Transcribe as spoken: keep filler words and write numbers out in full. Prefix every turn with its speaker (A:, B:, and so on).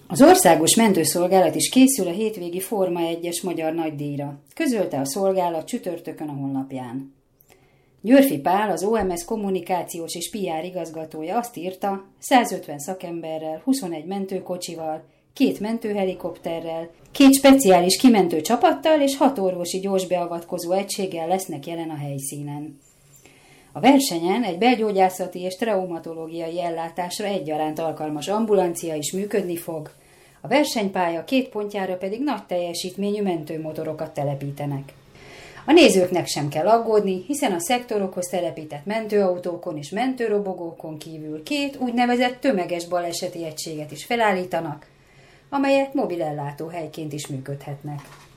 A: Az Országos Mentőszolgálat is készül a hétvégi Forma egyes magyar nagydíjra, közölte a szolgálat csütörtökön a honlapján. Györfi Pál, az o em es kommunikációs és pé er igazgatója azt írta, százötven szakemberrel, huszonegy mentőkocsival, két mentőhelikopterrel, két speciális kimentő csapattal és hat orvosi gyorsbeavatkozó egységgel lesznek jelen a helyszínen. A versenyen egy belgyógyászati és traumatológiai ellátásra egyaránt alkalmas ambulancia is működni fog, a versenypálya két pontjára pedig nagy teljesítményű mentőmotorokat telepítenek. A nézőknek sem kell aggódni, hiszen a szektorokhoz telepített mentőautókon és mentőrobogókon kívül két úgynevezett tömeges baleseti egységet is felállítanak, amelyek mobil ellátóhelyként is működhetnek.